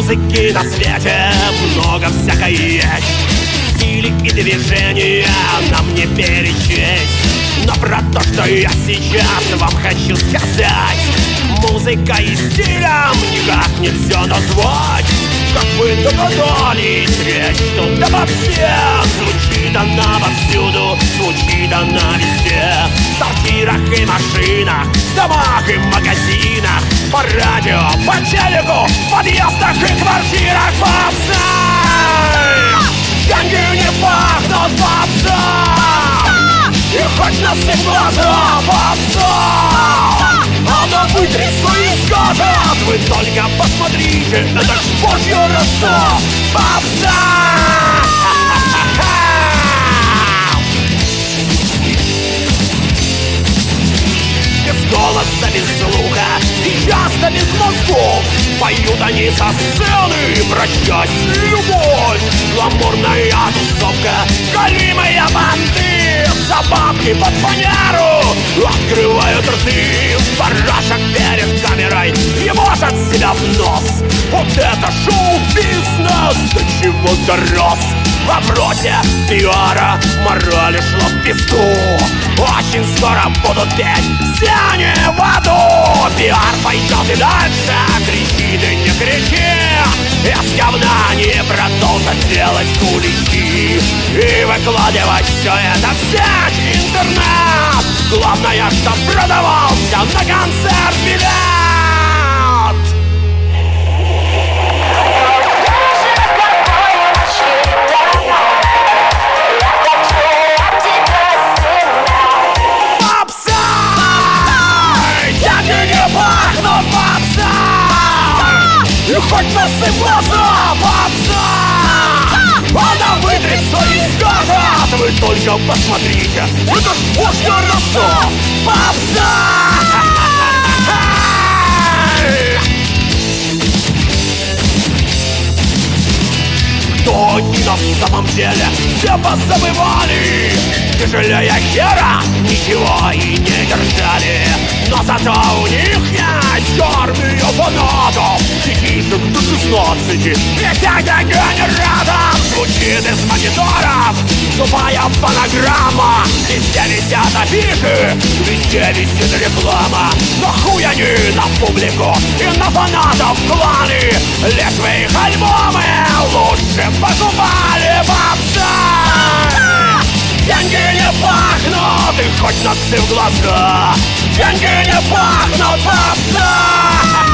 Музыки на свете много всякой есть, стили и движения нам не перечесть. Но про то, что я сейчас вам хочу сказать, музыка и стилем никак нельзя назвать. Как вы догадались, речь тут обо всех. Звучит она повсюду, звучит она везде. В сортирах и машинах, в домах и магазинах, по радио, по телеку, в подъездах и квартирах. Попса! Деньги не пахнут попса! И хоть на все глаза попса! Она вытрясла и скажет: вы только посмотрите, это ж божья роса! Попса! Без голоса, без слуха и часто без мозгов поют они со сцены про счастье и любовь. Гламурная тусовка, галимые банды, за бабки под фанеру открывают рты. Барашек перед камерой ебошат себя в нос. Вот это шоу-бизнес, до чего дорос. В вопросе пиара морали шло в пизду. Очень скоро будут петь все они в аду. Пиар пойдет и дальше, кричит и не кричи. Из говна они продолжат делать куличи и выкладывать все это в сеть интернет. Главное, чтоб продавался на концерт билет. И хоть носы в глаза, попса! Она вытрется и скажет: вы только посмотрите, это ж божья роса! Попса! Кто они на самом деле все позабывали? Тяжелее хера ничего и не держали. Но зато у них есть армия фанатов, детишек до 16. Ведь это генератор звучит из мониторов. Тупая фонограмма, везде висят афиши, везде висит реклама. Но хуй они на публику и на фанатов кланы. Лишь вы их альбомы лучше покупали, попса! Деньги не пахнут, и хоть носы в глаза. Деньги не пахнут, попса!